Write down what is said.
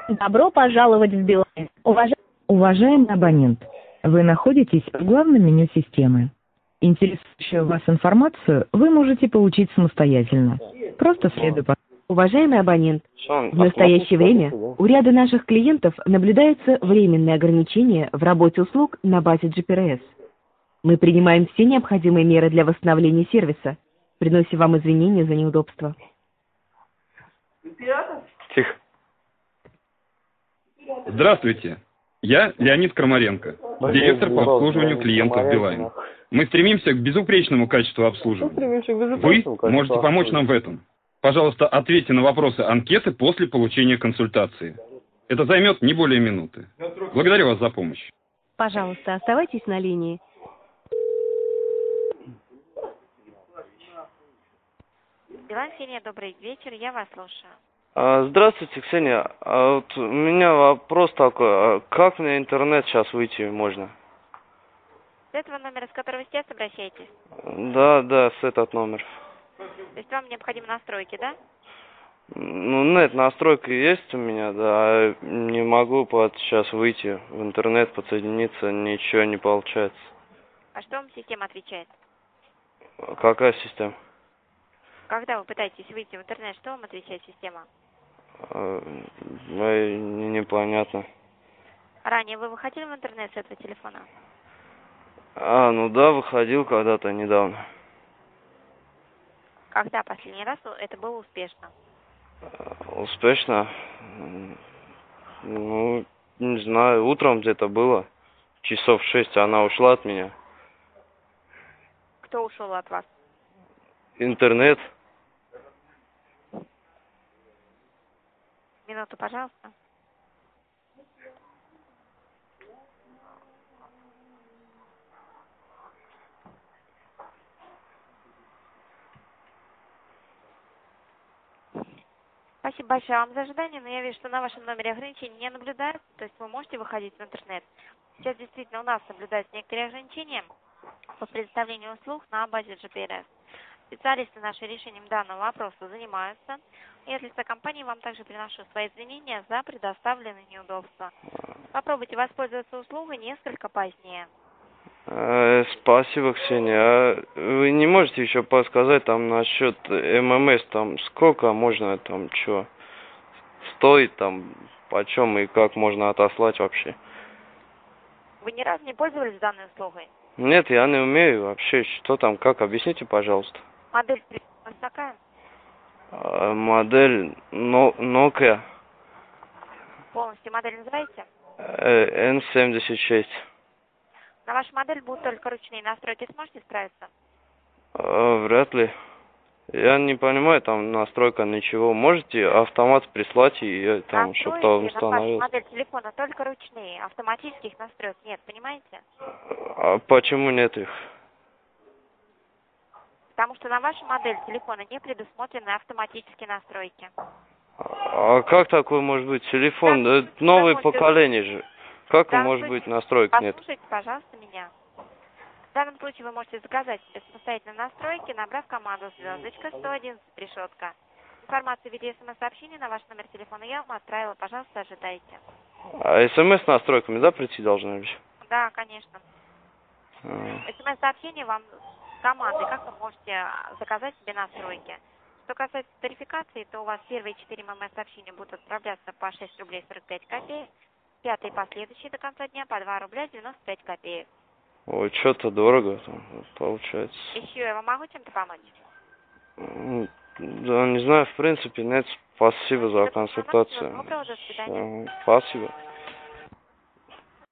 Добро пожаловать в Билайн. Уважаемый абонент, вы находитесь в главном меню системы. Интересующую вас информацию вы можете получить самостоятельно. Просто следуя по... Уважаемый абонент, в настоящее время у ряда наших клиентов наблюдаются временные ограничения в работе услуг на базе GPRS. Мы принимаем все необходимые меры для восстановления сервиса. Приносим вам извинения за неудобства. Тихо. Здравствуйте. Я Леонид Крамаренко, директор по обслуживанию клиентов Билайн. Мы стремимся к безупречному качеству обслуживания. Вы можете помочь нам в этом. Пожалуйста, ответьте на вопросы анкеты после получения консультации. Это займет не более минуты. Благодарю вас за помощь. Пожалуйста, оставайтесь на линии. Билайн, Ксения, добрый вечер, я вас слушаю. Здравствуйте, Ксения. Вот у меня вопрос такой. Как мне интернет сейчас выйти можно? С этого номера, с которого сейчас обращаетесь? Да, с этот номер. То есть вам необходимы настройки, да? Ну, нет, настройка есть у меня, да. А не могу сейчас выйти в интернет, подсоединиться, ничего не получается. А что вам система отвечает? Какая система? Когда вы пытаетесь выйти в интернет, что вам отвечает система? Непонятно. Ранее вы выходили в интернет с этого телефона? Ну да, выходил когда-то недавно. Когда последний раз это было успешно? Успешно? Ну, не знаю, утром где-то было. Часов 6 она ушла от меня. Кто ушел от вас? Интернет. Минуту, пожалуйста. Спасибо большое вам за ожидание, но я вижу, что на вашем номере ограничений не наблюдается, то есть вы можете выходить в интернет. Сейчас действительно у нас наблюдаются некоторые ограничения по предоставлению услуг на базе GPRS. Специалисты наши решением данного вопроса занимаются. И от лица компании вам также приношу свои извинения за предоставленные неудобства. Попробуйте воспользоваться услугой несколько позднее. Спасибо, Ксения. А вы не можете еще подсказать там насчет ММС, там сколько можно там что стоит, там почем и как можно отослать вообще? Вы ни разу не пользовались данной услугой? Нет, я не умею вообще. Что там, как? Объясните, пожалуйста. Модель такая? Модель Nokia. Полностью модель называете? N76. На вашу модель будут только ручные настройки. Сможете справиться? Вряд ли. Я не понимаю, там настройка ничего. Можете автомат прислать и там, чтобы там установил? На вашу модель телефона только ручные. Автоматических настроек нет, понимаете? А почему нет их? Потому что на вашу модель телефона не предусмотрены автоматические настройки. А как такое может быть? Телефон, да, новое поколение же. Как может быть настроек нет? Послушайте, пожалуйста, меня. В данном случае вы можете заказать себе самостоятельные настройки, набрав команду звездочка 111 решетка. Информацию в виде смс-сообщения на ваш номер телефона я вам отправила. Пожалуйста, ожидайте. А смс настройками, да, прийти должны быть? Да, конечно. СМС-сообщение вам с командой, как вы можете заказать себе настройки. Что касается тарификации, то у вас первые 4 ММС-сообщения будут отправляться по 6 рублей 45 копеек, пятые последующие до конца дня по 2 рубля 95 копеек. Ой, что-то дорого там получается. Еще я вам могу чем-то помочь? Да, не знаю, в принципе, нет. Спасибо за консультацию. Доброго, до свидания. Спасибо.